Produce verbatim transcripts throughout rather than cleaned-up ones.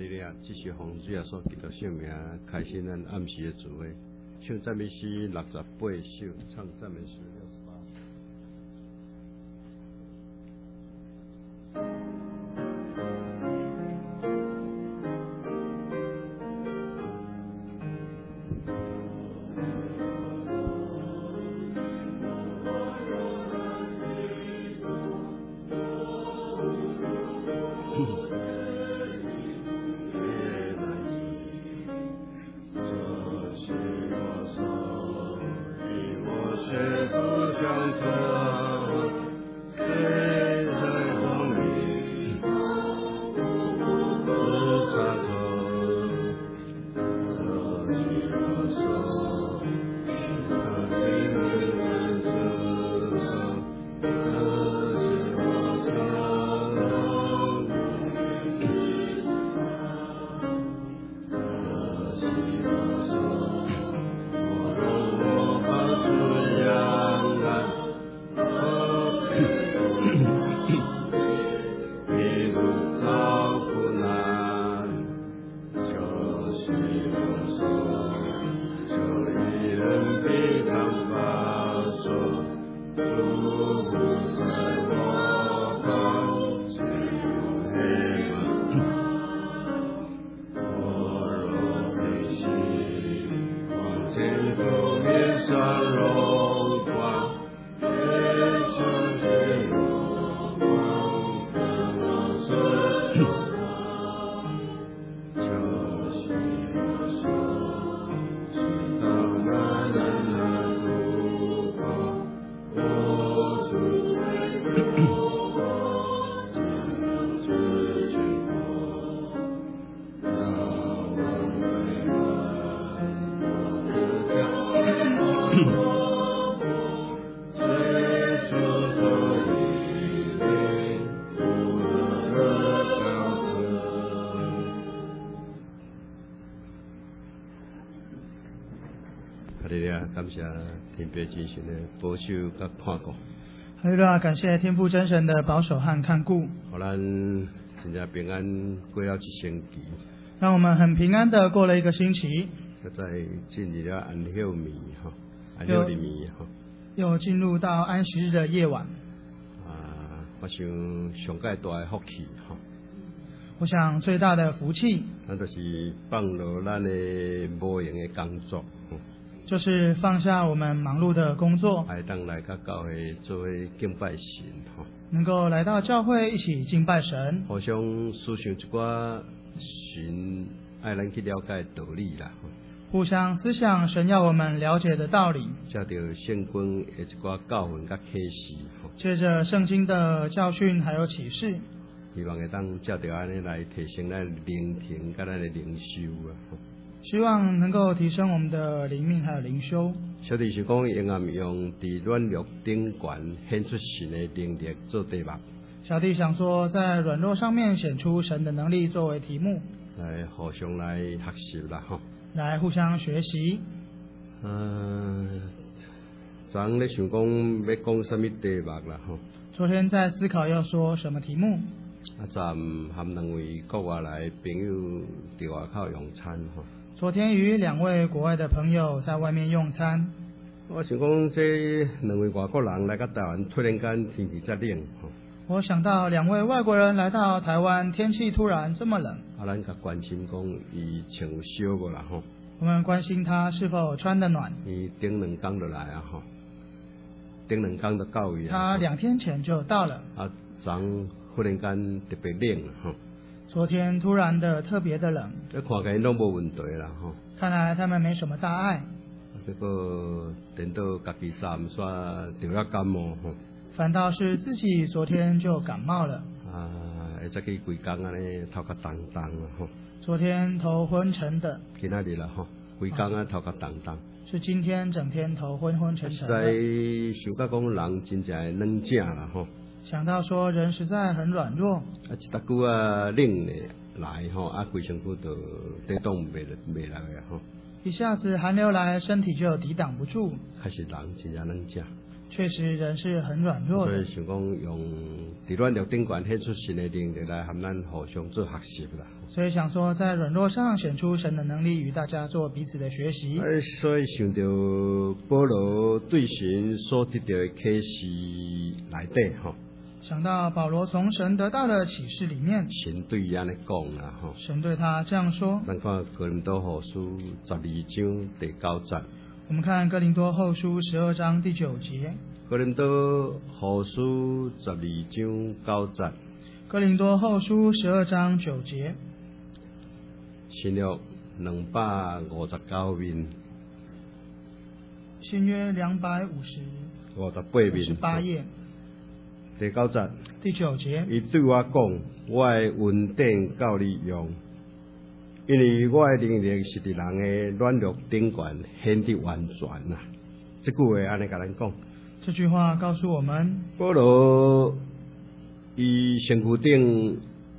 利亚继续奉主耶稣基督圣名开始咱暗时的聚会，唱赞美诗六十八首，唱赞美诗六十八。感谢天父真神的保守甲看顾。 哈利路亚！感谢天父真神的保守和看顾， 互咱真正平安过了一星期， 让我们很平安的过了一个星期， 又再进入了安休暝哈，安休日暝哈， 又进入到安息日的夜晚。 啊，我想上界大的福气哈。 我想最大的福气， 那就是放落咱的无用的工作。 就是放下我们忙碌的工作， 来当来到教会做为敬拜神吼， 能够来到教会一起敬拜神， 互相思想一寡神爱咱去了解道理啦， 互相思想神要我们了解的道理， 借着圣经的一寡教训甲启示吼， 借着圣经的教训还有启示， 希望会当借着安尼来提升咱灵庭甲咱的灵修啊。 希望能够提升我们的灵命还有灵修。 小弟是讲，应暗用伫软弱顶悬显出神的能力做题目。 小弟想说，在软弱上面显出神的能力作为题目， 来互相来学习啦吼， 来互相学习。 嗯、呃，昨咧想讲要讲什么题目啦吼？ 昨天在思考要说什么题目。 啊，昨和两位国外来朋友伫外口用餐吼。 昨天与两位国外的朋友在外面用餐， 我想讲这两位外国人来到台湾，突然间天气遮冷吼。 我想到两位外国人来到台湾，天气突然这么冷。 啊，咱甲关心讲伊穿有烧无啦吼。 我们关心他是否穿得暖。 伊顶两天就来啊吼，顶两天就到伊啊。 他两天前就到了。 啊，昨忽然间特别冷吼。 昨天突然的特别的冷， 这看起来拢无问题啦吼。 看来他们没什么大碍。 结果等到家己昨暗煞得了感冒吼。 反倒是自己昨天就感冒了。 啊，会再去规工安尼头壳重重啦吼。 昨天头昏沉的。 今仔日啦吼，规工啊头壳重重。 是今天整天头昏昏沉沉的。 实在想到讲人真正会软正啦吼。 想到说人实在很软弱， 啊，一搭久啊冷咧来吼，啊规身躯就抵挡袂袂来个吼。 一下子寒流来，身体就抵挡不住。 开始人真正软正。 确实人是很软弱的。 所以想讲用伫软弱顶悬显出神的能力来和咱互相做学习啦。 所以想说，在软弱上显出神的能力，与大家做彼此的学习。 哎，所以想到保罗对神所得到的启示内底吼， 想到保罗从神得到的启示里面， 神对伊安尼讲啦吼， 神对他这样说。 咱看哥林多后书十二章第九节。 我们看哥林多后书十二章第九节。 哥林多后书十二章九节。 哥林多后书十二章九节。 新约两百五十九面。 新约两百五十五十八面。 十八页。 第九节。 第九节。 伊对我讲，我的恩典够你用，因为我的能力是伫人的软弱顶悬显得完全呐。这句话安尼甲咱讲。 这句话告诉我们， 保罗伊身躯顶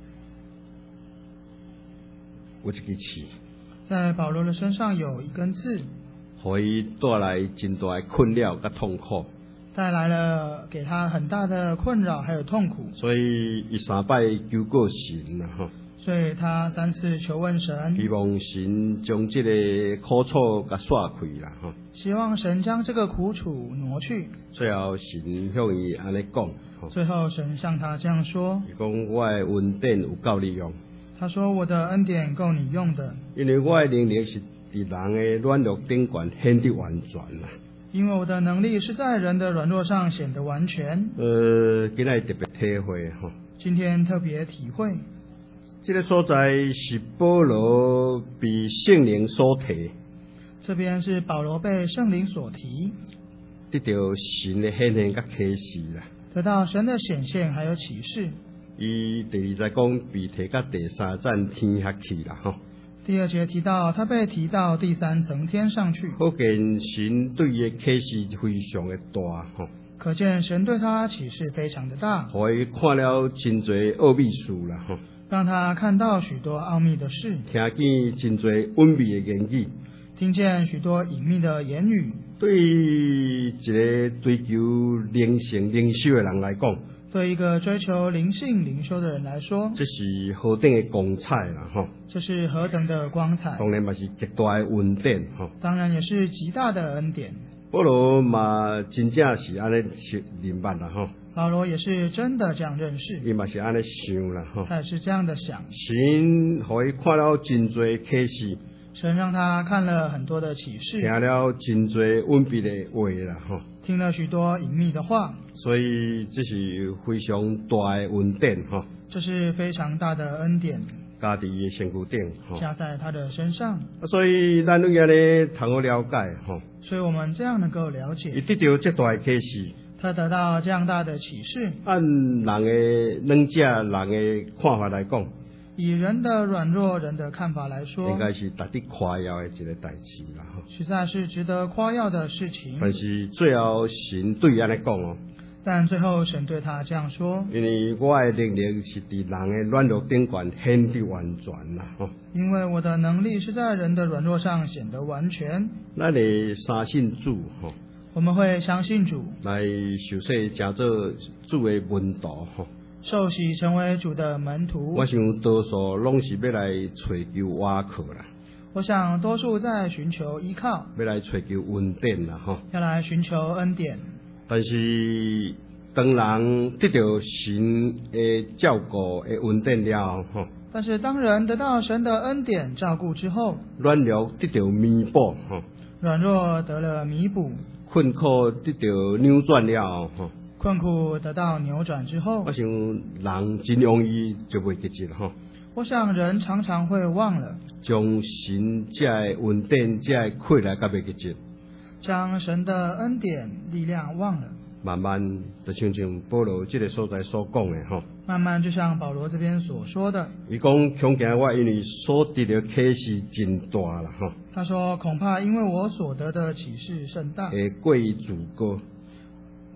有一支刺， 在保罗的身上有一根刺， 互伊带来真大的困扰甲痛苦， 带来了给他很大的困扰还有痛苦。 所以伊三摆求过神啦吼。 所以他三次求问神， 希望神将这个苦楚甲刷开啦吼。 希望神将这个苦楚挪去。 最后神向伊安尼讲， 最后神向他这样说： 伊讲我的恩典有够你用。 他说我的恩典够你用的， 因为我的能力是伫人的软弱顶悬显得完全啦。 因为我的能力是在人的软弱上显得完全。 呃，今仔特别体会吼。 今天特别体会。 这个所在是保罗被圣灵所提， 这边是保罗被圣灵所提， 得到神的显现甲启示啦。 得到神的显现还有启示。 伊第二节讲被提到第三层天下去啦吼。 第二节提到他被提到第三层天上去， 可见神对伊的启示非常的大吼。 可见神对他启示非常的大， 互伊看了真侪奥秘事啦吼。 让他看到许多奥秘的事， 听见真侪隐秘的言语， 听见许多隐秘的言语。 对一个追求灵性灵修的人来讲， 对一个追求灵性灵修的人来说， 这是何等的光彩啦吼！ 这是何等的光彩！ 当然嘛是极大的恩典吼。 当然也是极大的恩典。 保罗嘛真正是安尼明白啦吼。 保罗也是真的这样认识， 伊嘛是安尼想啦吼。 他也是这样的想。 神互伊看了真侪启示， 神让他看了很多的启示， 听了真侪隐秘的话啦吼， 听了许多隐秘的话， 所以这是非常大的恩典吼。 这是非常大的恩典， 加伫伊身躯顶吼， 加在他的身上。 所以咱有安尼通好了解吼。 所以我们这样能够了伊解， 得到这大的启示， 他得到这样大的启示。 按人的软者人的看法来讲， 以人的软弱人的看法来说， 应该是值得夸耀的一个代志啦吼。 实在是值得夸耀的事情。 但是最后神对伊安尼讲哦， 但最后神对他这样说： 因为我的能力是伫人的软弱顶悬显得完全啦吼。 因为我的能力是在人的软弱上显得完全。 咱会相信主吼， 我们会相信主， 来受洗成做主的门徒吼。 受洗成为主的门徒。 我想多数拢是要来找求瓦靠啦， 我想多数在寻求依靠， 要来找求恩典啦吼。 要来寻求恩典。 但是当人得到神的照顾的恩典了后吼， 但是当人得到神的恩典照顾之后， 软弱得到弥补吼， 软弱得了弥补， 困苦得到扭转了吼， 困苦得到扭转之后， 我想人真容易就袂记住吼。 我想人常常会忘了将神这的恩典、这的馈来甲袂记住， 将神的恩典力量忘了。 慢慢就像像保罗这个所在所讲的吼， 慢慢就像保罗这边所说的， 伊讲恐惊我因为所得的启示真大啦吼， 他说恐怕因为我所得的启示甚大， 会过于自高，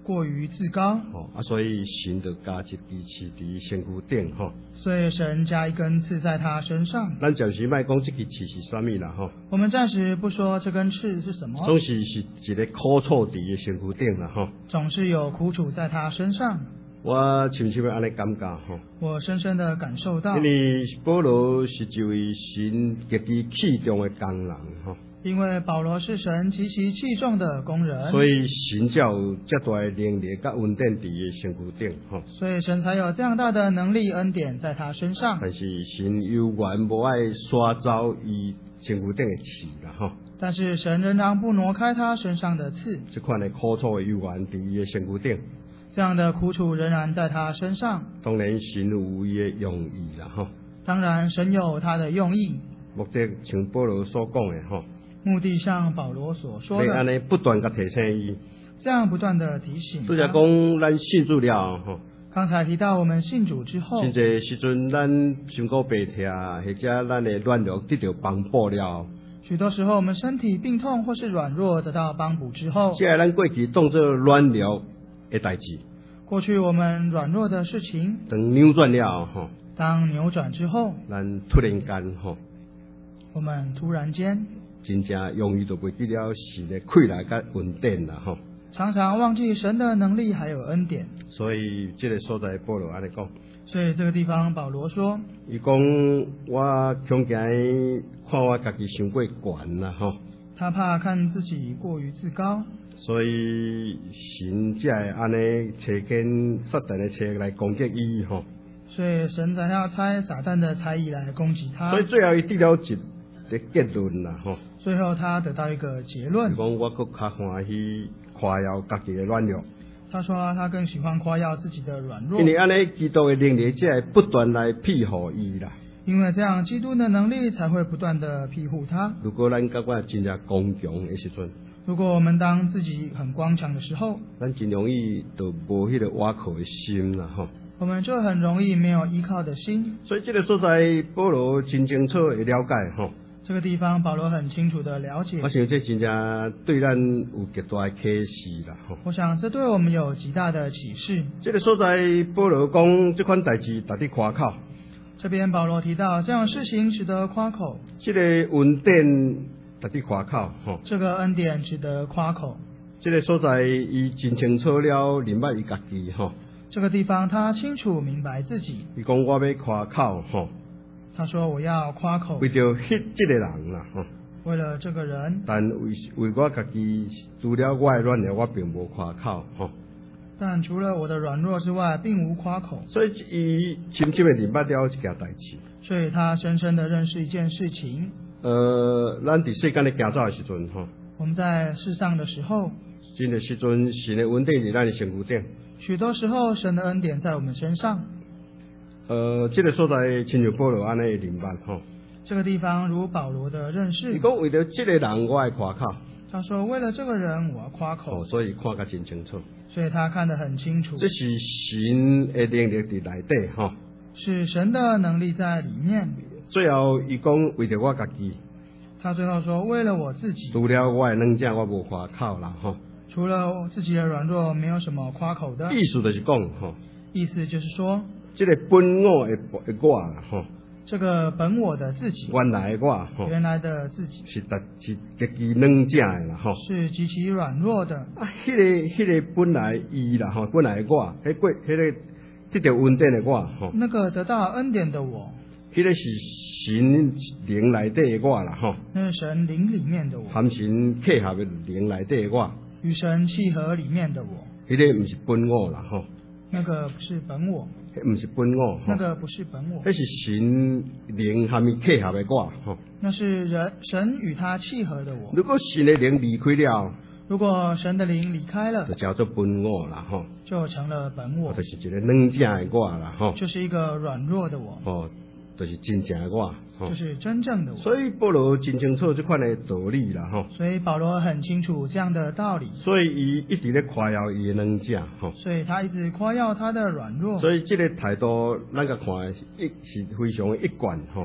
过于自高， 吼啊，所以神就加一支刺伫身躯顶吼。 所以神加一根刺在他身上。 咱暂时莫讲这支刺是啥物啦吼， 我们暂时不说这根刺是什么， 总是是一个苦楚伫伊身躯顶啦吼。 总是有苦楚在他身上。 我深深的安尼感觉吼， 我深深的感受到， 因为保罗是一位神极其器重的工人吼。 因为保罗是神极其器重的工人， 所以神才有这大的能力甲恩典伫伊身躯顶吼。 所以神才有这样大的能力恩典在他身上。 但是神犹原无爱刷走伊身躯顶的刺啦吼。 但是神仍然不挪开他身上的刺， 这款的苦楚犹原伫伊的身躯顶。 这样的苦楚仍然在他身上。 当然神有伊的用意啦吼。 当然神有他的用意。 目的像保罗所讲的吼。 目的像保罗所说的， 你安尼不断甲提醒伊， 这样不断的提醒。 拄则讲咱信主了吼， 刚才提到我们信主之后， 真侪时阵咱身躯白痛，或者咱的软弱得到帮补了， 许多时候我们身体病痛或是软弱得到帮补之后， 即个咱过去当作软弱的代志， 过去我们软弱的事情， 等扭转了吼， 当扭转之后， 咱突然间吼， 我们突然间。 真正容易就袂记了神的溃来甲恩典啦吼， 常常忘记神的能力还有恩典。 所以这个所在保罗安尼讲， 所以这个地方保罗说， 伊讲我恐惊看我家己伤过悬啦吼， 他怕看自己过于自高， 所以神才会安尼找见撒旦的车来攻击伊吼， 所以神才要猜撒旦的猜疑来攻击他。 所以最后伊得了一个结论啦吼。 最后他得到一个结论， 讲我更较欢喜夸耀家己的软弱。 他说他更喜欢夸耀自己的软弱， 因为安尼基督的能力才会不断来庇护伊啦。 因为这样基督的能力才会不断的庇护他。 如果咱感觉真正刚强的时阵， 如果我们当自己很刚强的时候， 咱真容易就无迄个倚靠的心啦吼。 我们就很容易没有依靠的心。 所以这个所在保罗真清楚的了解吼。 这个地方保罗很清楚的了解， 我想这真正对咱有极大的启示啦吼。 我想这对我们有极大的启示。 这个所在保罗讲这款代志值得夸口。 这边保罗提到这样事情值得夸口。 这个恩典值得夸口吼。 这个恩典值得夸口。 这个所在伊真清楚了明白伊家己吼。 这个地方他清楚明白自己。 伊讲我要夸口吼。 他说我要夸口， 为着迄这个人啦吼， 为了这个人， 但为为我家己除了我的软弱，我并无夸口吼。 但除了我的软弱之外，并无夸口。 所以伊深深的明白了一件代志。 所以他深深的认识一件事情。 呃，咱伫世间咧行走的时阵吼， 我们在世上的时候， 真的时阵神的恩典伫咱的身躯顶。 许多时候神的恩典在我们身上。 呃，这个所在亲像保罗安尼的明白吼。 这个地方如保罗的认识。 伊讲为了这个人，我爱夸口。 他说为了这个人，我要夸口。 哦，所以看得真清楚。 所以他看得很清楚。 这是神的能力伫内底吼。 是神的能力在里面。 最后伊讲为着我家己。 他最后说为了我自己。 除了我的软弱，我无夸口啦吼。 除了自己的软弱，没有什么夸口的。 意思就是讲吼。 意思就是说。 这个本我的我啦吼， 这个本我的自己， 原来的我吼， 原来的自己是特是极其软正的啦吼， 是极其软弱的。 啊，迄、那个迄、那个本来伊啦吼，本来的我，迄过迄个得到恩典的我吼， 那个得到恩典的我， 迄个是神灵内底的我啦吼， 那是神灵里面的我， 含神契合的灵内底的我， 与神契合里面的我， 迄、那个毋是本我啦吼。 那个不是本我， 迄毋是本我， 那个不是本我， 迄是神灵和伊契合的我吼。 那是人神与他契合的我。 如果神的灵离开了， 如果神的灵离开了， 就叫做本我啦吼， 就成了本我， 就是一个软正的我啦吼， 就是一个软弱的我， 哦，就是真正的我， 就是真正的我。 所以保罗真清楚这款的道理啦吼。 所以保罗很清楚这样的道理。 所以伊一直咧夸耀伊的软正吼。 所以他一直夸耀他的软弱。 所以这个态度，咱个看一是非常的一贯吼。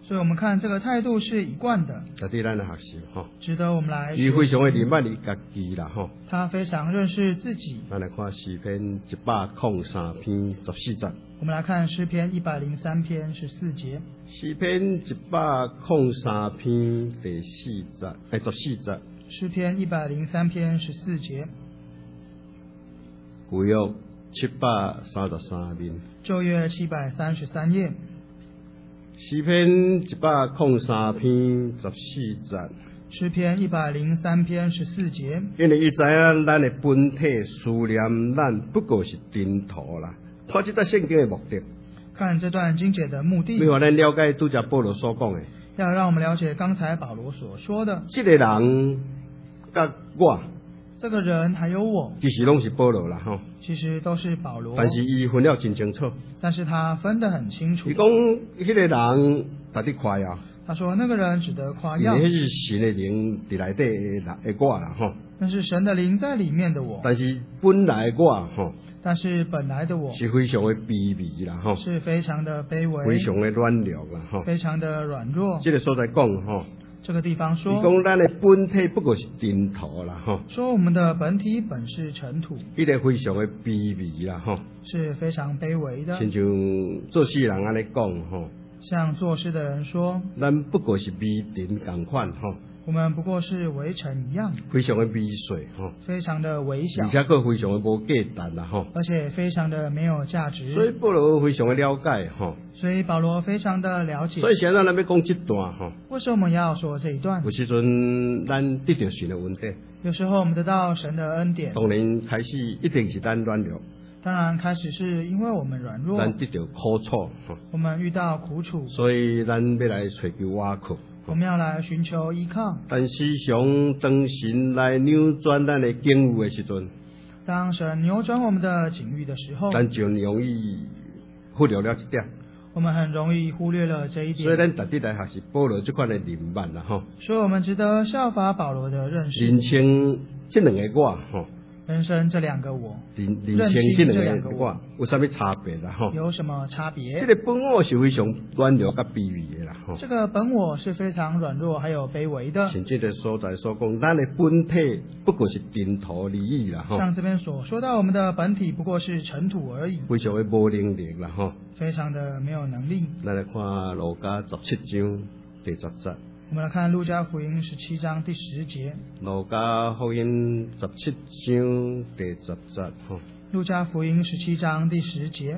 所以我们看这个态度是一贯的， 值得咱来学习吼。 值得我们来伊非常的学习。 明白伊家己啦吼。 他非常认识自己。 咱来看诗篇一百零三篇十四节。 我们来看诗篇一百零三篇十四节。 诗篇一百零三篇第四节，诶，十四节。 诗篇一百零三篇十四节。 旧约七百三十三面。 旧约七百三十三页。 诗篇一百零三篇十四节。 诗篇一百零三篇十四节。 因为伊知影咱的本体思念，咱不过是尘土啦。看这段圣经的目的， 看这段经节的目的， 要让咱了解拄则保罗所讲的， 要让我们了解刚才保罗所说的， 这个人甲我， 这个人还有我， 其实拢是保罗啦吼。 其实都是保罗， 但是伊分了真清楚。 但是他分得很清楚。 伊讲迄个人值得夸耀。 他说那个人值得夸耀。 那是神的灵伫内底的我啦吼。 那是神的灵在里面的我。 但是本来我吼。 但是本来的我是非常的卑微啦吼。 是非常的卑微。 非常的软弱啦吼。 非常的软弱。 这个所在讲吼。 这个地方说， 伊讲咱的本体不过是尘土啦吼。 说我们的本体本是尘土。 伊个非常的卑微啦吼。 是非常卑微的。 亲像做事人安尼讲吼。 像做事的人说， 咱不过是微尘共款吼。 我们不过是微尘一样。 非常的微碎吼。 非常的微小。 而且佫非常的无价值啦吼。 而且非常的没有价值。 所以保罗非常的了解吼。 所以保罗非常的了解。 所以现在咱要讲这段吼。 为什么我们要说这一段？ 有时阵咱得到神的恩典。 有时候我们得到神的恩典。 当然开始一定是咱软弱。 当然开始是因为我们软弱。 咱得到苦楚。 我们遇到苦楚。 所以咱要来寻求倚靠。 我们要来寻求依靠。 但时常当神来扭转咱的境遇的时阵， 当神扭转我们的境遇的时候， 咱就容易忽略了一点。 我们很容易忽略了这一点。 所以咱特地来学习保罗这款的人物啦吼。 所以我们值得效法保罗的认识。 认清这两个我吼。 人生这两个我， 认认清这两个我有啥物差别啦吼？ 有什么差别？ 这个本我是非常软弱甲卑微的啦吼。 这个本我是非常软弱还有卑微的。 像这个所在所讲，咱的本体不过是尘土而已啦吼。 像这边所说到，我们的本体不过是尘土而已。 非常的无能力啦吼。 非常的没有能力。 咱来看路加十七章第十节。 我们来看路加福音十七章第十节。 路加福音十七章第十节吼。 路加福音十七章第十节。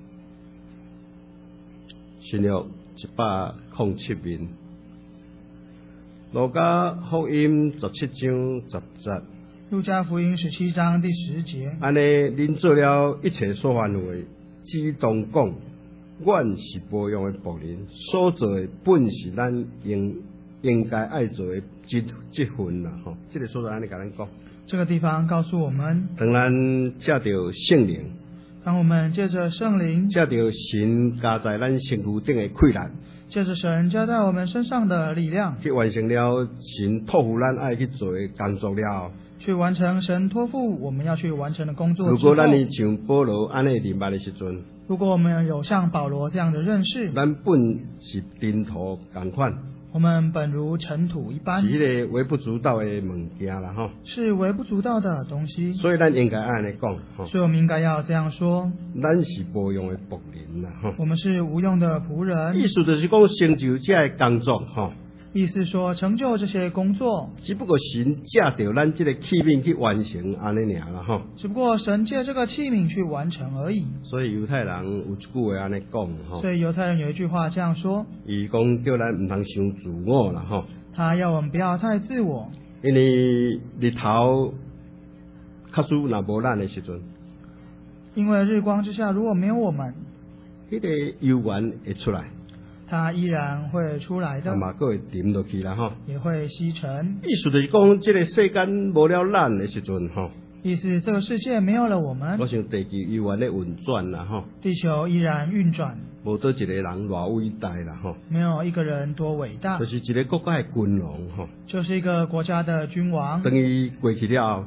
新约一百零七面。路加福音十七章十节。 路加福音十七章第十节。 安尼，恁做了一切所犯为，只当讲，阮是无用的仆人，所做的本是咱应。应该爱做的这这份啦吼，这个所在安尼甲咱讲。 这个地方告诉我们， 当咱借着圣灵， 当我们借着圣灵， 借着神加在咱身躯顶的溃烂， 借着神加在我们身上的力量， 去完成了神托付咱爱去做的工作了。 去完成神托付我们要去完成的工作。 如果咱你像保罗安尼明白的时阵， 如果我们有像保罗这样的认识， 咱本是尘土同款。 我们本如尘土一般， 是迄个微不足道的物件啦吼， 是微不足道的东西。 所以咱应该安尼讲吼， 所以我们应该要这样说： 咱是无用的仆人啦吼。 我们是无用的仆人。 意思就是讲成就这个工作吼。 意思说成就这些工作， 只不过神借着咱这个器皿去完成安尼尔啦吼。 只不过神借这个器皿去完成而已。 所以犹太人有一句话安尼讲吼。 所以犹太人有一句话这样说： 伊讲叫咱唔通伤自我啦吼。 他要我们不要太自我。 因为日头卡输若无咱的时阵， 因为日光之下如果没有我们， 迄个油源会出来。 它依然会出来的， 嘛，佫会沉落去啦吼， 也会吸尘。 意思就是讲，这个世间无了咱的时阵吼， 意思这个世界没有了我们， 我想地球依然咧运转啦吼， 地球依然运转， 无多一个人偌伟大啦吼， 没有一个人多伟大， 就是一个国家的君王吼， 就是一个国家的君王。 等于过去了后，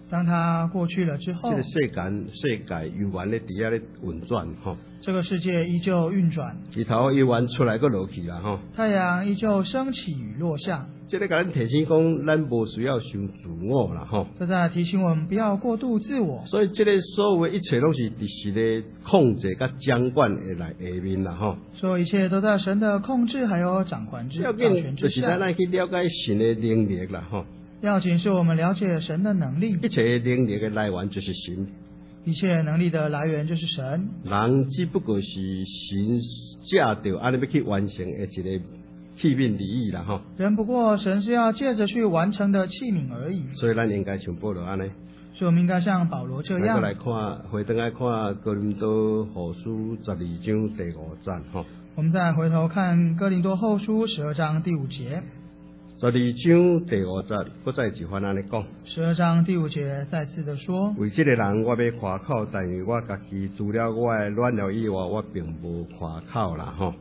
当它过去了之后， 这个世间世界悠然咧伫遐咧运转吼， 这个世界依旧运转， 日头悠然出来个落去啦吼。 太阳依旧升起与落下。 这个甲咱提醒讲，咱无需要想自我啦吼。 这在提醒我们不要过度自我。 所以这个所有的一切拢是伫神的控制甲掌管的来下面啦吼。 所有一切都在神的控制还有掌管之掌要紧权之就是咱下。 来去了解神的能力啦吼。 要紧是我们了解神的能力， 一切能力的来源就是神。 一切能力的来源就是神。 人只不过是神借着安尼要去完成的一个器皿而已啦吼。 人不过神是要借着去完成的器皿而已。 所以咱应该像保罗安尼。 所以我们应该像保罗这样。 来看，回头来看哥林多后书十二章第五节吼。 我们再回头看哥林多后书十二章第五节。 十二章第五节，搁再一番安尼讲。 十二章第五节再次的说： 为这个人，我要夸口，但是我家己除了我的软弱以外，我并无夸口啦吼。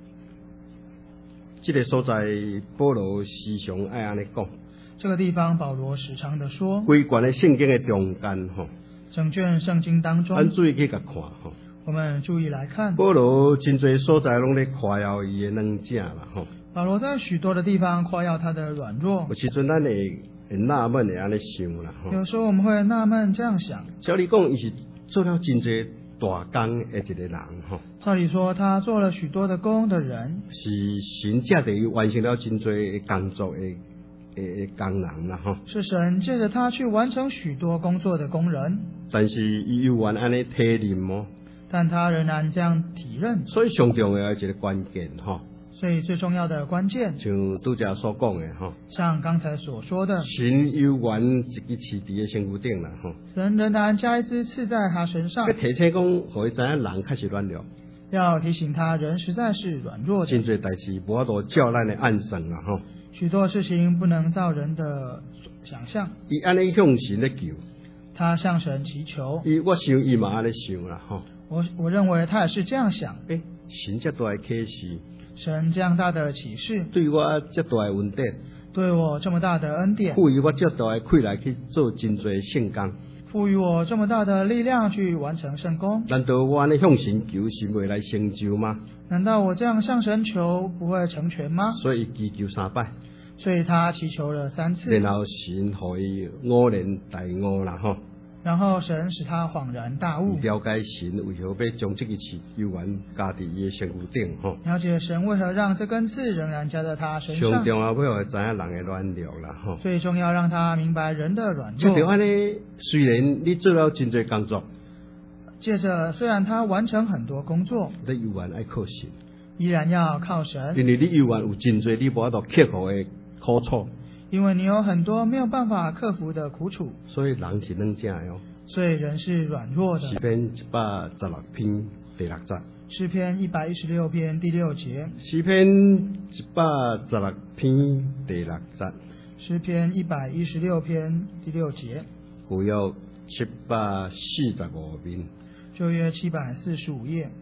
这个所在，保罗时常爱安尼讲。 这个地方，保罗时常的说， 规卷的圣经的中间吼， 整卷圣经当中， 咱注意去甲看吼。 我们注意来看， 保罗真侪所在拢咧夸耀伊的软弱啦吼。 保罗在许多的地方夸耀他的软弱。 有时阵咱会会纳闷的安尼想啦吼。 有时候我们会纳闷这样想， 照理讲，伊是做了真侪大工的一个人吼。 照理说，他做了许多的工的人， 是神借着伊完成了真侪工作的的工人啦吼。 是神借着他去完成许多工作的工人。 但是伊又原安尼体认哦， 但他仍然这样体认。 所以上重要的一个关键吼。 所以最重要的关键， 像拄则所讲的吼， 像刚才所说的， 神有原一支刺伫的身躯顶啦吼。 神仍然加一支刺在他身上， 要提醒讲，互伊知影人开始软弱， 要提醒他人实在是软弱的， 真侪代志无法度照咱的按算啦吼。 许多事情不能照人的想象。 伊安尼向神咧求， 他向神祈求。 伊我想伊嘛安尼想啦吼。 我我认为他也是这样想。 诶，神遮大的启示， 神这样大的启示， 对我遮大的恩典， 对我这么大的恩典， 赋予我遮大的气力去做真侪圣工， 赋予我这么大的力量去完成圣工。 难道我安尼向神求，是未来成就吗？ 难道我这样向神求不会成全吗？ 所以祈求三摆， 所以他祈求了三次， 然后神互伊愕然大悟啦吼。 然后神使他恍然大悟， 了解神为何要将这个刺悠然加伫伊的身躯顶吼。 了解神为何让这根刺仍然加在他身上。 上重要要会知影人的软弱啦吼。 最重要让他明白人的软就弱。 着安尼，虽然你做了真侪工作， 接着虽然他完成很多工作， 你悠然爱靠神， 依然要靠神， 因为你悠然有真侪你无法度克服的苦楚。 因为你有很多没有办法克服的苦楚， 所以人是软正的哦。 所以人是软弱的。 诗篇一百十六篇第六节。 诗篇一百一十六篇第六节。 诗篇一百十六篇第六节。 诗篇一百一十六篇第六节。 旧约七百四十五篇。 旧约七百四十五页。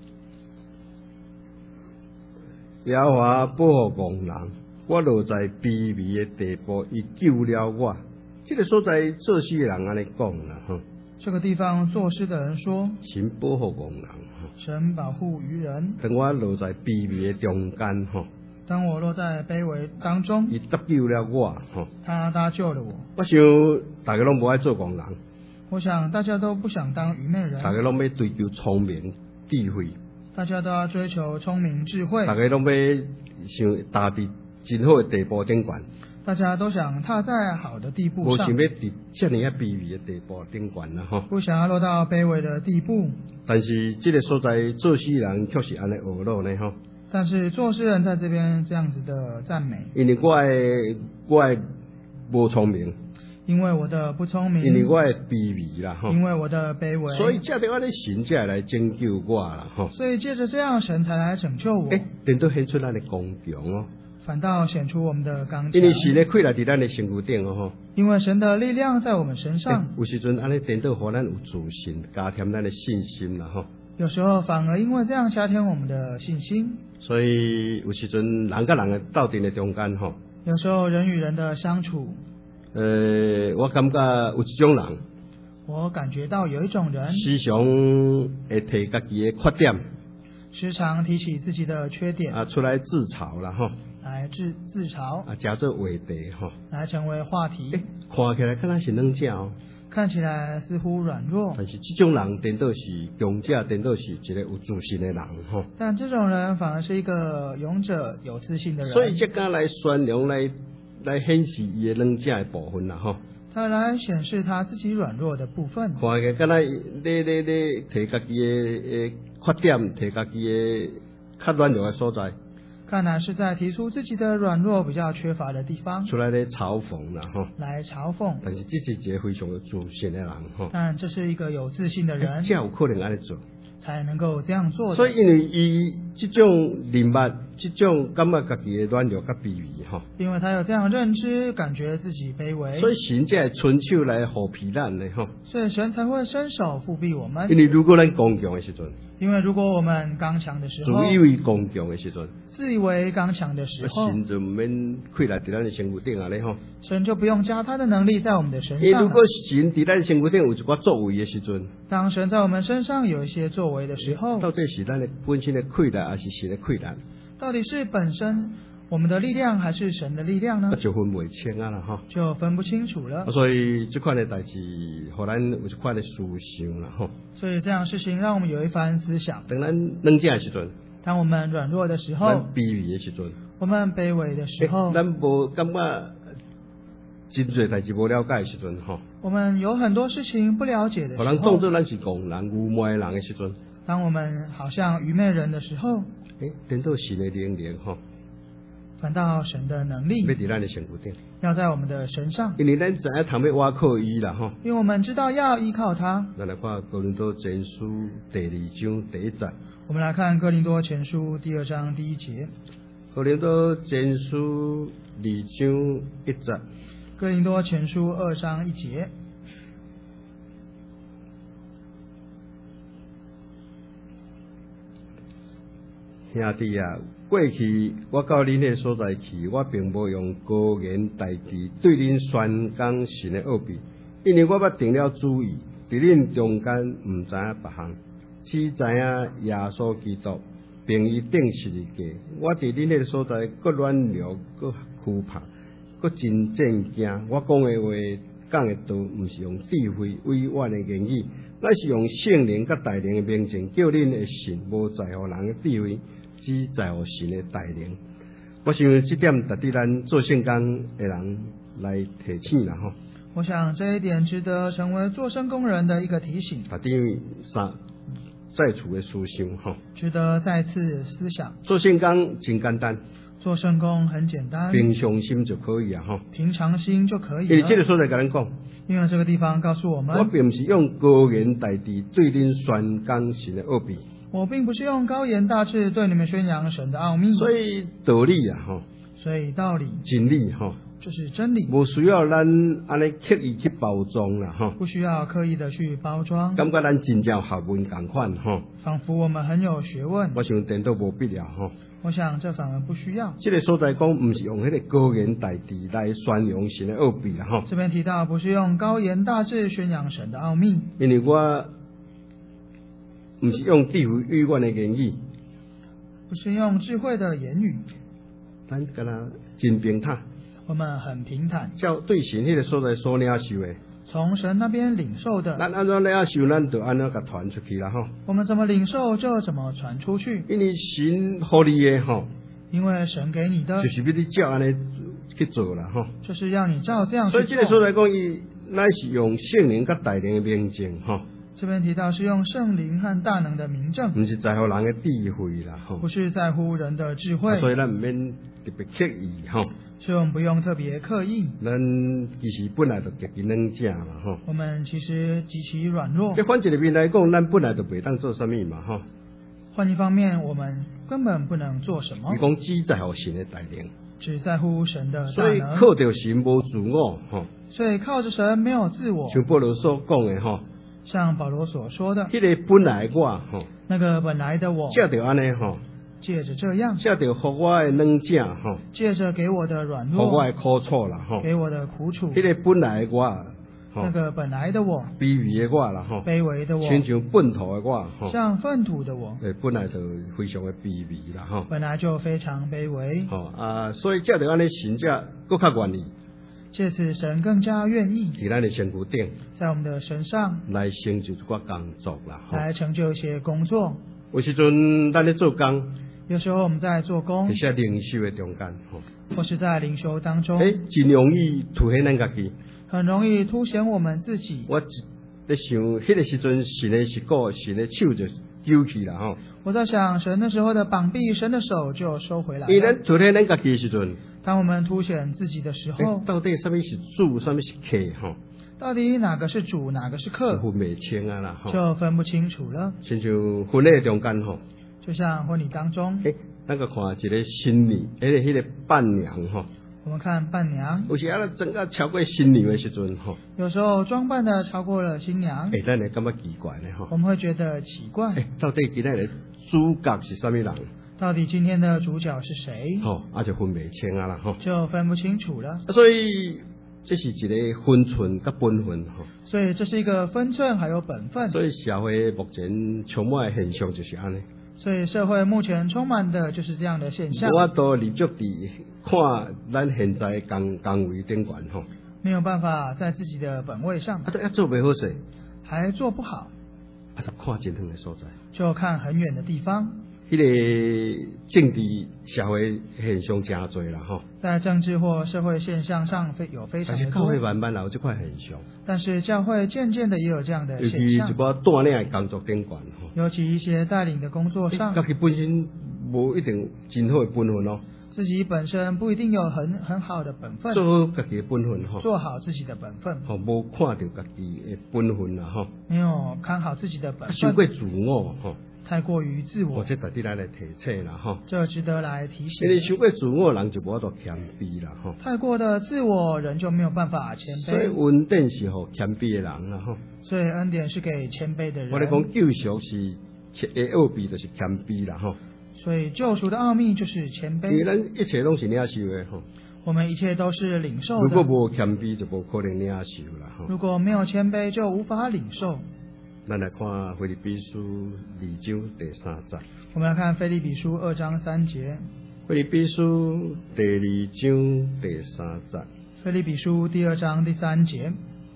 耶和华保护狂人，我落在卑微的地步，伊救了我。这个所在做诗的人安尼讲啦吼。 这个地方作诗的人说， 神保护狂人吼。 神保护愚人。 当我落在卑微的中间吼。 当我落在卑微当中， 伊搭救了我吼。 他搭救了我。 我想大家拢无爱做狂人。 我想大家都不想当愚昧人。 大家拢要追求聪明智慧。 大家都要追求聪明智慧。 大家拢要想踏伫真好的地步顶悬。 大家都想踏在好的地步上， 无想要伫遮尔啊卑微的地步顶悬啦吼。 不想要落到卑微的地步。 但是这个所在做诗人却是安尼学落呢吼。 但是做诗人在这边这样子的赞美， 因为我的我的无聪明， 因为我的不聪明， 因为我的卑微啦吼， 因为我的卑微， 所以借着我的神才来拯救我啦吼。 所以借着这样神才来拯救我。 诶，等到显出咱的刚强哦。 反倒显出我们的刚强， 因为神咧溃来伫咱的身躯顶哦吼。 因为神的力量在我们身上， 有时阵安尼等到互咱有自信，加添咱的信心啦吼。 有时候反而因为这样加添我们的信心。 所以有时阵人甲人的斗阵的中间吼， 有时候人与人的相处， 呃，我感觉有一种人， 我感觉到有一种人时常会提家己的缺点时常提起自己的缺点啊出来自嘲啦吼， 来自自嘲， 啊加做话题吼， 来成为话题， 欸看起来敢若是软者哦。 看起来似乎软弱， 但是这种人颠倒是强者，颠倒是一个有自信的人吼。 但这种人反而是一个勇者、有自信的人。 所以这个来宣扬来来显示伊的软者的部分啦吼。 他来显示他自己软弱的部分。 看起来敢若咧咧咧提家己的诶缺点，提家己的较软弱的所在， 看来是在提出自己的软弱比较缺乏的地方， 出来咧嘲讽啦吼。 来嘲讽。 但是这是一个非常有自信的人吼。 但这是一个有自信的人， 才有可能安尼做。 才能够这样做的。 所以因为伊这种人物，这种感觉家己的软弱甲卑微吼， 因为他有这样的认知，感觉自己卑微， 所以神才会伸手来护庇咱的吼。 所以神才会伸手护庇我们。 因为如果咱刚强的时阵， 因为如果我们刚强的时候， 自以为刚强的时阵， 自以为刚强的时候， 神就唔免亏来伫咱的身躯顶啊咧吼。 神就不用加他的能力在我们的身上了。 因为如果神伫咱身躯顶有一寡作为的时阵， 当神在我们身上有一些作为的时候， 到底是咱的本身的亏来，还是神的亏来？ 到底是本身我们的力量，还是神的力量呢？ 就分袂清啊啦吼， 就分不清楚了。 所以这款的代志，互咱有一款的思想啦吼。 所以这样的事情让我们有一番思想。 当咱软者的时阵， 当我们软弱的时候， 咱卑微的时阵， 我们卑微的时候， 咱无感觉真侪代志无了解的时阵吼， 我们有很多事情不了解的时互人当候， 作咱是戆人、愚昧的人的时阵， 当我们好像愚昧人的时候， 诶，颠倒神的灵灵吼， 反倒神的能力要伫咱的身躯顶， 要在我们的身上， 因为咱知影通要倚靠伊啦吼。 因为我们知道要依靠他。 咱来看哥林多前书第二章第一节。 我们来看哥林多前书第二章第一节。 哥林多前书二章一节。 哥林多前书二章一节。 兄弟啊，过去我到恁迄所在去，我并无用高言大智对恁宣讲神的奥秘，因为我捌定了主意，伫恁中间毋知影别项，只知影耶稣基督，并伊定十字架。我伫恁迄所在，搁软弱，搁惧怕，搁真战惊。我讲的话，讲的道，毋是用智慧委婉的言语，乃是用圣灵甲大灵的明证，叫恁会信，无在乎人的智慧。只在乎神的带领，我想这点值得咱做圣工的人来提醒啦吼。 我想这一点值得成为做圣工人的一个提醒， 啊，第三再处的思想吼， 值得再次思想。 做圣工真简单， 做圣工很简单， 平常心就可以啊吼。 平常心就可以了。 因为这个所在跟咱讲， 因为这个地方告诉我们， 我并不是用高言大智对恁宣讲神的奥秘。 我并不是用高言大志对你们宣扬神的奥秘， 所以道理啊吼， 所以道理真理吼， 就是真理， 无需要咱安尼刻意去包装啦吼， 不需要刻意的去包装， 感觉咱真正学问共款吼， 仿佛我们很有学问。 我想颠倒无必要吼。 我想这反而不需要。 这个所在讲，毋是用迄个高言大智来宣扬神的奥秘啦吼。 这边提到不是用高言大志宣扬神的奥秘， 因为我毋是用智慧委婉的言语， 不是用智慧的言语， 咱敢若真平坦， 我们很平坦， 照对神迄个所在所领受的， 从神那边领受的， 咱安怎领受，咱就安怎甲传出去啦吼。 我们怎么领受就怎么传出去， 因为神互你的吼， 因为神给你的就是要你照安尼去做啦吼。 就是要你照这样去做。 所以这个所在讲，伊乃是用圣灵甲大灵的明证吼。 这边提到是用圣灵和大能的明证， 毋是在乎人的智慧啦吼， 不是在乎人的智慧， 所以咱毋免特别刻意吼。 所以我们不用特别刻意。 咱其实本来就极其软者嘛吼。 我们其实极其软弱。 在反一个面来讲，咱本来就袂当做啥物嘛吼。 换一方面，我们根本不能做什么。 伊讲只在乎神的带领， 只在乎神的大能。 所以靠着神无自我吼。 所以靠着神没有自我。 像保罗所讲的吼。 像保罗所说的， 迄个本来我吼， 那个本来的我， 才着安尼吼， 借着这样， 借着互我的软正吼， 借着给我的软互我弱， 的苦楚啦吼， 给我的苦楚， 迄个本来的我，吼那个本来的我， 卑微的我啦吼， 卑微的我， 亲像粪土的我吼， 像粪土的我， 诶，本来就非常的卑微啦吼， 本来就非常卑微。 吼啊，所以借着安尼神者，搁较愿意借此，神更加愿意伫咱的身躯顶在我们的身上来成就一寡工作啦吼。 来成就一些工作。 有时阵咱咧做工， 有时候我们在做工其，实灵修的中间吼， 或是在灵修当中， 诶，真容易凸显咱家己。 很容易凸显我们自己。 我咧想，迄个时阵神的是个神的手就揪去啦吼。 我在想，神那时候的膀臂，神的手就收回来伊咱了。 凸显咱家己的时阵， 当我们凸显自己的时候诶，，到底什么是主，什么是客吼， 到底哪个是主，哪个是就客， 分袂清啊啦吼。 就分不清楚了。 亲像婚礼中间吼， 就像婚礼当中， 诶，咱个看一个新娘，迄个迄个伴娘吼， 我们看伴娘， 有时啊，整个超过新娘的时阵吼， 有时候装扮的超过了新娘， 诶，咱会感觉奇怪咧吼。 我们会觉得奇怪， 诶，到底今日的主角是啥物人？ 到底今天的主角是谁， 吼，啊就分袂清啊啦吼。 就分不清楚了。 啊所以这是一个分寸甲本分吼。 所以这是一个分寸还有本分。 所以社会目前充满的现象就是安尼。 所以社会目前充满的就是这样的现象， 我都立足伫看咱现在工工位顶悬吼， 没有办法在自己的本位上啊，都要做袂好势， 还做不好， 啊，就看真远的所在。 就看很远的地方。 迄个政治社会现象真多啦吼， 在政治或社会现象上非有非常的多但是教会，慢慢也有这块现象， 但是教会渐渐的也有这样的尤其一现象， 寡带领的工作顶悬吼， 尤其一些带领的工作上， 家己本身无一定真好的本分咯， 自己本身不一定有很很好的本分， 做好家己的本分吼， 做好自己的本分， 吼无看到家己的本分啦吼， 没有看好自己的本太过分， 自我吼， 太过于自我， 或者特地来来提醒啦吼。 这值得来提因为醒。 太过自我的人就无法度谦卑啦吼， 太过的自我，人就没有办法谦所以卑， 恩典是互谦卑的人啦吼。 所以恩典是给谦卑的我咧讲人。 救赎是诶奥秘就是谦卑啦吼， 所以救赎的奥秘就是谦因为卑， 咱一切拢是领受的吼。 我们一切都是领受如果的。 无谦卑，就无可能领受啦吼。 如果没有谦卑，就无法领受。 咱来看腓立比书二章第三节。 我们来看腓立比书二章三节， 腓立比书第二章第三节。 腓立比书第二章第三节，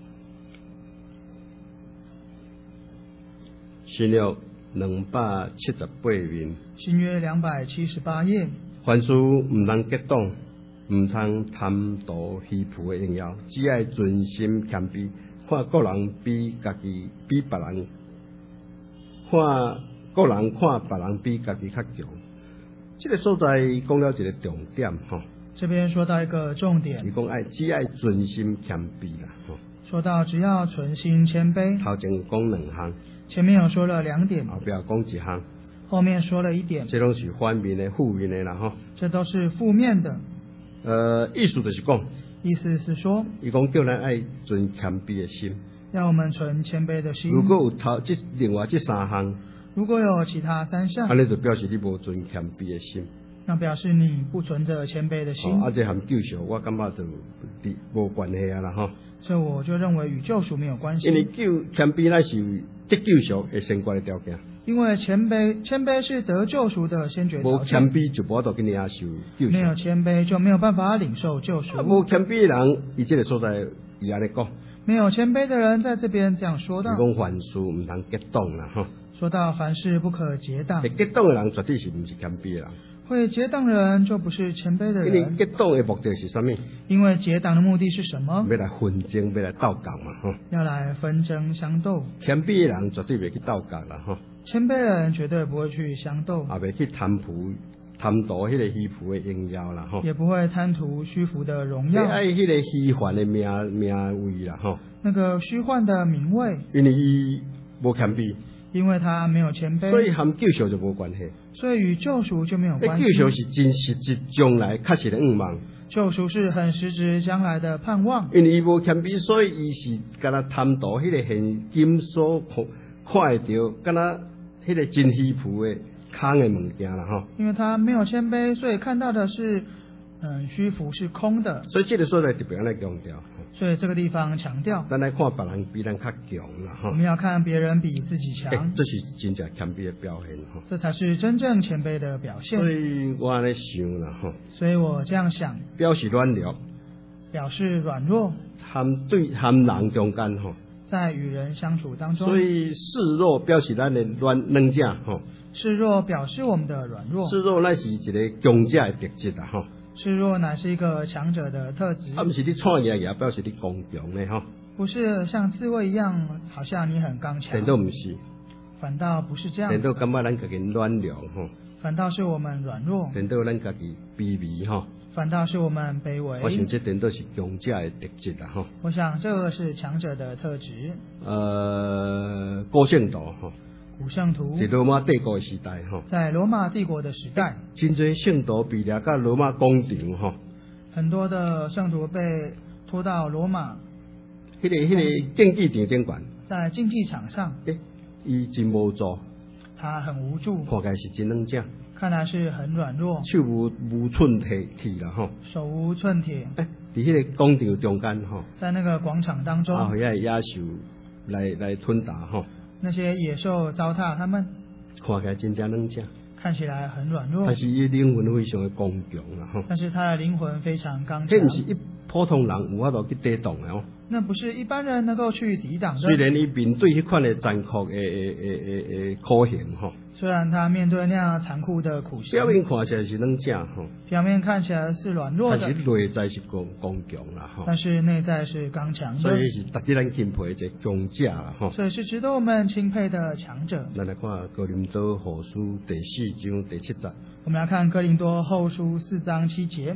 新约两百七十八面， 新约两百七十八页。 凡事毋通激动，毋通贪图虚浮的荣耀，只爱存心谦卑，看个人比家己比别人，看个人看别人比家己较强。这个所在讲了一个重点吼， 这边说到一个重伊点， 讲爱只爱存心谦卑啦吼。 说到只要存心谦卑。 头前讲两项， 前面有说了两点， 后壁讲一项， 后面说了一点， 这拢是反面的、负面的啦吼。 这都是负面的。 呃，意思就是讲， 意思是说， 伊讲叫咱爱存谦卑的心。 让我们存谦卑的心。 如果有头这另外这三项， 如果有其他三项， 安尼就表示你无存谦卑的心。 那表示你不存着谦卑的心。 哦，啊，这含救赎，我感觉就无关系啊啦吼。 这我就认为与救赎没有关系。 因为救谦卑乃是得救赎的先决的条件。 因为谦卑，谦卑是得救赎的先决条无谦件。 卑就无法度给你领受救赎。 没有谦卑就没有办法领受救赎。 啊，无谦卑的人，伊这个所在伊安尼讲， 没有谦卑的人在这边这样说伊到， 讲凡事毋通激动啦吼。 说到凡事不可结党会，激动的人绝对是毋是谦卑的人， 会结党的人就不是谦卑的因为人。 激动的目的是啥物？ 因为结党的目的是什么？ 要来纷争，要来斗角嘛吼。 要来纷争相斗。 谦卑的人绝对袂去斗角啦吼， 谦卑的人绝对不会去相斗， 也袂去贪图贪图迄个虚浮的荣耀啦吼。 也不会贪图虚浮的荣耀， 你爱迄个虚幻的名名位啦吼， 那个虚幻的名位， 因为伊无谦卑， 因为他没有谦卑， 所以含救赎就无关系。 所以与救赎就没有那关系。 救赎是真实质将来确实的愿望， 救赎是很实质将来的盼望， 因为伊无谦卑，所以伊是敢若贪图迄个现今所看看会到，敢若迄个真虚浮的空的物件啦吼。 因为他没有谦卑，所以看到的是嗯虚浮是空的。 所以这个所在特别来强调。 所以这个地方强调， 咱来看别人比咱较强啦吼。 我们要看别人比自己强， 欸、这是真正谦卑的表现吼。 这才是真正谦卑的表现。 所以我安尼想啦吼。 所以我这样想， 表示软弱， 表示软弱， 含对含人中间吼。 在与人相处当中， 所以示弱表示咱的软软者吼。 示弱表示我们的软弱， 示弱乃是一个强者的特质啦吼。 示弱乃是一个强者的特质， 啊，不是你创业也表示你刚强的吼。 不是像刺猬一样，好像你很刚强。 反倒不是， 反倒不是这样。 反倒感觉咱家己软弱吼。 反倒是我们软弱。 反倒咱家己卑微吼。 反倒是我们卑微。 我想这反倒是强者的特质啦吼。 我想这个是强者的特质。 呃，古圣徒吼。 古圣徒在罗马帝国的时代吼， 在罗马帝国的时代， 真侪圣徒被掠到罗马广场吼， 很多的圣徒被拖到罗马， 迄、那个迄、那个竞技场顶悬， 在竞技场上， 诶、欸，伊真无助， 他很无助， 看起来是真软者， 看来是很软弱， 手无无寸铁铁啦吼， 手无寸铁， 诶、欸，伫迄个广场中间吼， 在那个广场当中， 啊，互遐野兽来来吞打吼。 那些野兽糟蹋他们， 看起来真正软者， 看起来很软弱， 但是伊灵魂非常的刚强啦吼。 但是他的灵魂非常刚强， 迄毋是一普通人有法度去抵挡的哦。 那不是一般人能够去抵挡的。 虽然伊面对迄款的残酷的诶诶诶诶苦刑吼， 虽然他面对那样残酷的苦刑， 表面看起来是软者吼， 表面看起来是软弱的， 但是内在是刚刚强啦吼。 但是内在是刚强的， 所以是值得咱钦佩一个强者啦吼。 所以是值得我们钦佩的强者。 咱来看哥林多后书第四章第七节。 我们来看哥林多后书四章七节。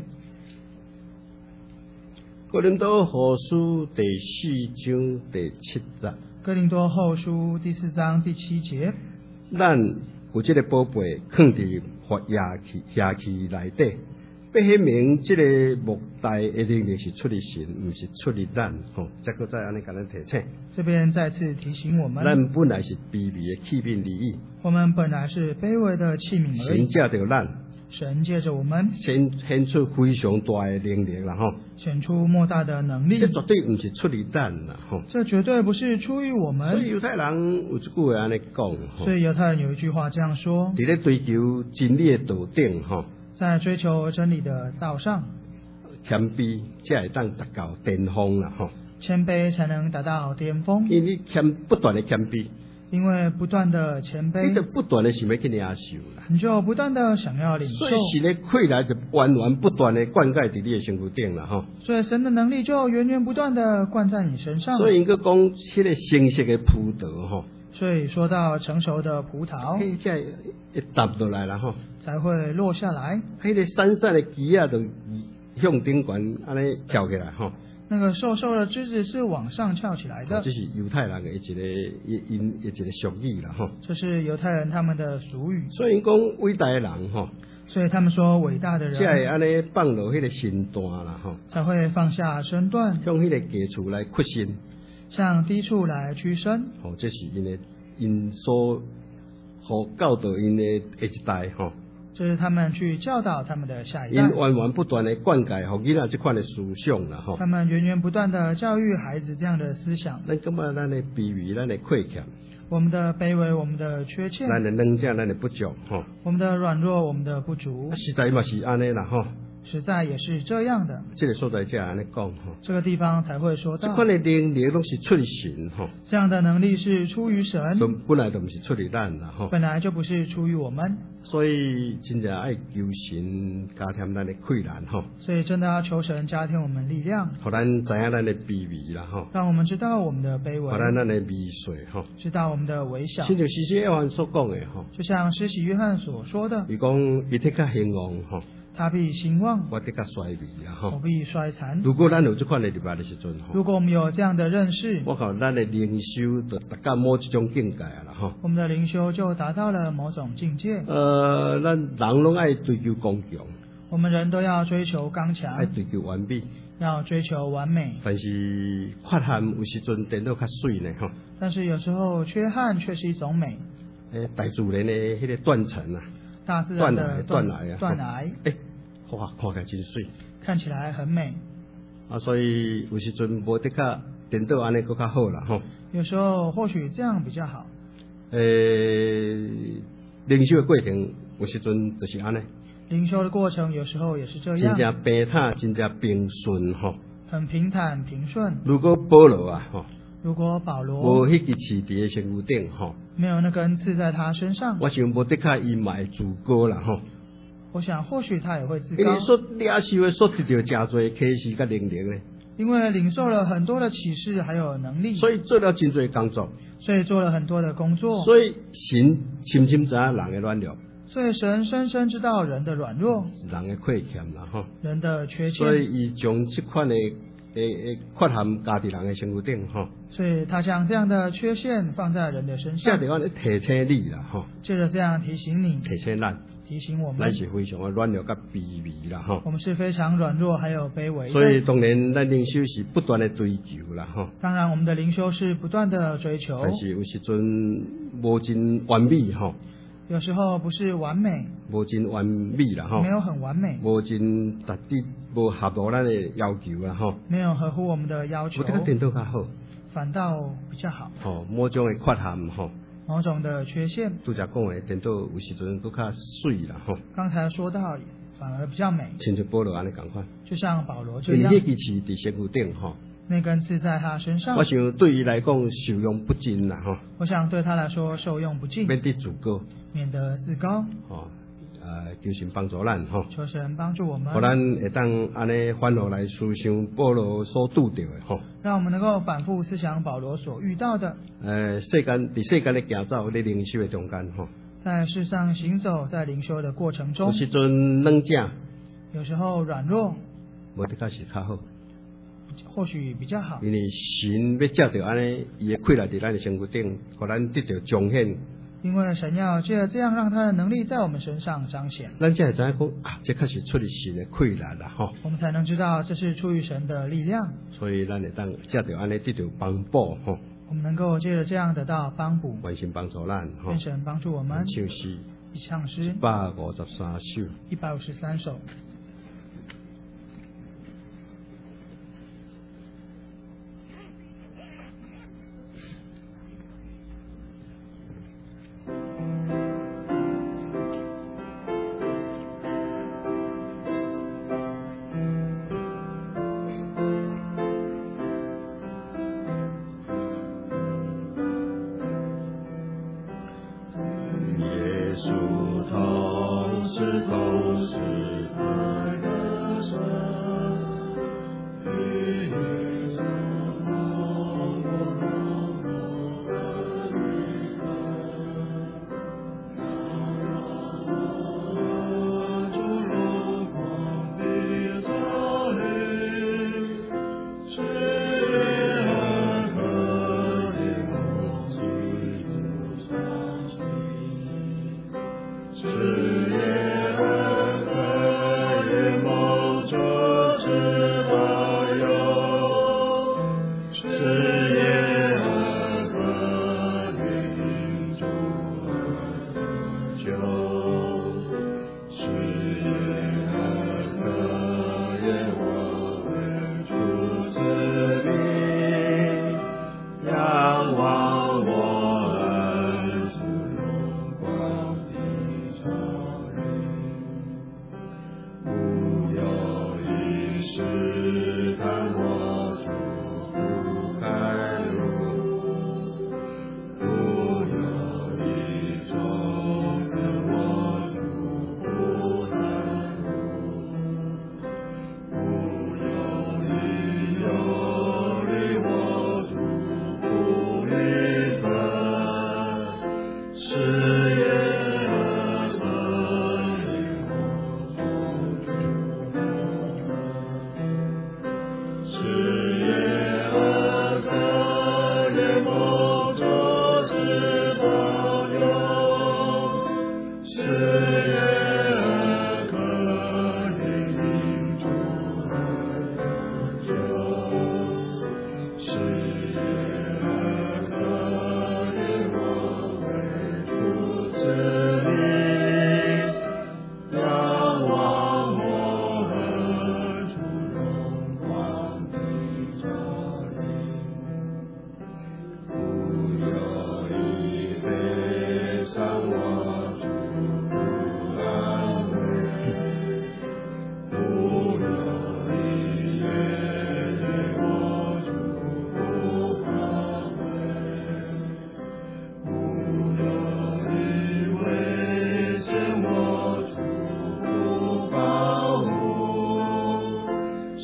哥林多后书第四章第七节。 哥林多后书第四章第七节。 咱有这个宝贝藏伫发压器压器内底，要显明这个目的一定是出于神，不是出于咱吼。再个再安尼甲咱提醒。 这边再次提醒我们， 咱本来是卑微的器皿而已。 我们本来是卑微的器皿而已。 神借着咱， 神借着我们显显出非常大的能力啦吼。 显出莫大的能力。 这绝对不是出于咱啦吼。 这绝对不是出于我们。 所以犹太人有一句话安尼讲， 所以犹太人有一句话这样说： 伫咧追求真理的道顶吼， 在追求真理的道上， 谦卑才会当达到巅峰啦吼。 谦卑才能达到巅峰。 因为你谦不断的谦卑， 因为不断的谦卑， 你就不断的想要去领受啦。 你就不断的想要领受， 所以是咧溃来就源源不断的灌溉伫你的身躯顶啦吼。 所以神的能力就源源不断的灌在你身上。 所以应该讲，迄个成熟的葡萄吼。 所以说到成熟的葡萄， 迄才一踏落来啦吼， 才会落下来。 迄个散散的枝啊，就向顶悬安尼翘起来吼。 那个瘦瘦的枝子是往上翘起来的。 这是犹太人的一个因一个俗语啦吼。 这是犹太人他们的俗语。 所以讲伟大的人吼， 所以他们说伟大的人才会安尼放落迄个身段啦吼， 才会放下身段， 向迄个低处来屈身。 向低处来屈身。 吼，这是因的因所好教导因的下一代吼。 这是他们去教导他们的下一代。 因源源不断的灌溉，互囡仔这款的思想啦吼。 他们源源不断的教育孩子这样的思想。 咱感觉咱的卑微，咱的亏欠。 我们的卑微，我们的缺欠。 咱的软弱，咱的不足吼。 我们的软弱，我们的不足。 实在嘛是安尼啦吼。 实在也是这样的。 这个所在才安尼讲吼。 这个地方才会说到。 这款的能力拢是出于神吼。 这样的能力是出于神。 本来就不是出于咱啦吼。 本来就不是出于我们。 所以真正爱求神加添咱的困难吼。 所以真的要求神加添我们力量， 互咱知影咱的卑微啦吼。 让我们知道我们的卑微， 互咱咱的微细吼。 知道我们的微小。 亲像施洗约翰所讲的吼。 就像施洗约翰所说的。 伊讲伊得较兴旺吼。 他必兴旺， 我得较衰微啦吼。 我必衰残。 如果咱有这款的入来的时阵吼， 如果我们有这样的认识， 我靠，咱的灵修就达到某一种境界啦吼。 我们的灵修就达到了某种境界。 呃，咱人拢爱追求刚强， 我们人都要追求刚强， 爱追求完美， 要追求完美。 但是缺憾有时阵变到较水呢吼。 但是有时候缺憾却是一种美。 诶，大自然的迄个断层啊， 大自然的断崖啊， 断崖， 诶，哇，看起来真水， 看起来很美。 啊，所以有时阵无得较颠倒安尼更较好啦吼。 有时候或许这样比较好。 诶，灵修的过程有时阵就是安尼。 灵修的过程有时候也是这样。 真正平坦，真正平顺吼。 很平坦平顺。 如果保罗啊吼， 如果保罗无迄支刺伫个身躯顶吼， 没有那根刺在他身上， 我想无得较伊嘛会自高啦吼。 我想或许他也会自高。 因为所领受的所得到真多启示甲能力咧。 因为领受了很多的启示还有能力， 所以做了真多工作， 所以做了很多的工作。 所以神深深知影人的软弱， 所以神深深知道人的软弱， 人的缺欠啦吼， 人的缺陷。 所以伊将这款的诶诶缺陷加伫人的身躯顶吼。 所以他将这样的缺陷放在人的身上， 这地方咧提醒你啦吼， 接着这样提醒你， 提醒咱。 提醒我们， 咱是非常的软弱甲卑微啦吼。 我们是非常软弱还有卑微的。 所以当然咱灵修是不断的追求啦吼。 当然我们的灵修是不断的追求。 但是有时阵无真完美吼。 有时候不是完美。 无真完美啦吼。 没有很完美。 无真达底无合乎咱的要求啦吼。 没有合乎我们的要求。 我这个颠倒较好。 反倒比较好。 吼，某种的缺陷吼。 某种的缺陷， 拄则讲的颠倒有时阵都较水啦吼。 刚才说到反而比较美， 亲像保罗安尼共款， 就像保罗这样。 因迄支刺伫身躯顶吼， 那根刺在他身上。 我想对伊来讲受用不尽啦吼。 我想对他来说受用不尽， 免得自高， 免得自高。 吼，呃，求神帮助咱吼。 求神帮助我们， 互咱会当安尼反复来思想保罗所拄着的吼。 让我们能够反复思想保罗所遇到的。 呃，世间伫世间的行走，咧灵修的中间吼， 在世上行走，在灵修的过程中， 有时阵软正， 有时候软弱， 无得较是较好， 或许比较好。 因为神要借着安尼，伊的溃来伫咱的身躯顶，互咱得到彰显。 因为神要借着这样让他的能力在我们身上彰显， 咱才会知影讲啊，这确实出于神的溃来啦吼。 我们才能知道这是出于神的力量。 所以咱会当借着安尼得到帮补吼。 我们能够借着这样得到帮补， 愿神帮助咱吼。 愿神帮助我们。 唱诗， 一唱诗， 一百五十三首， 一百五十三首。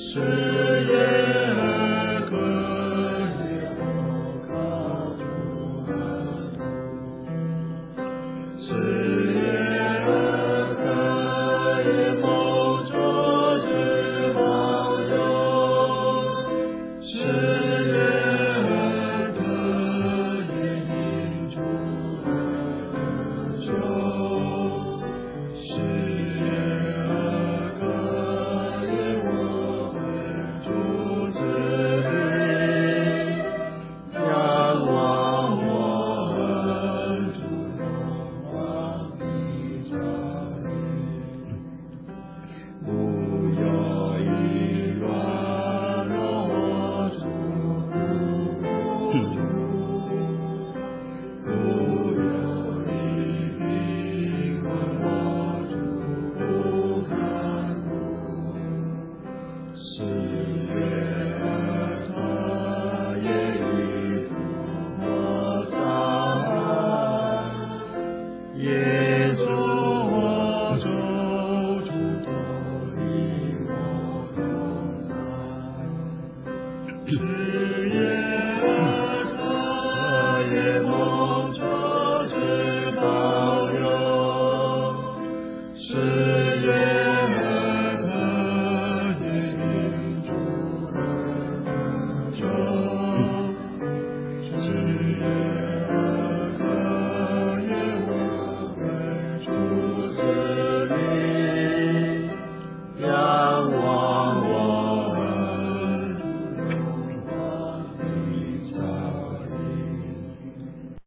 日夜